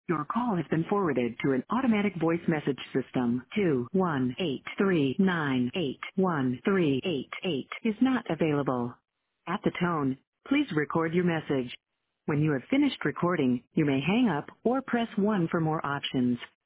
Your call has been forwarded to an automatic voice message system. 21839813888 is not available. At the tone, please record your message. When you have finished recording, you may hang up or press 1 for more options.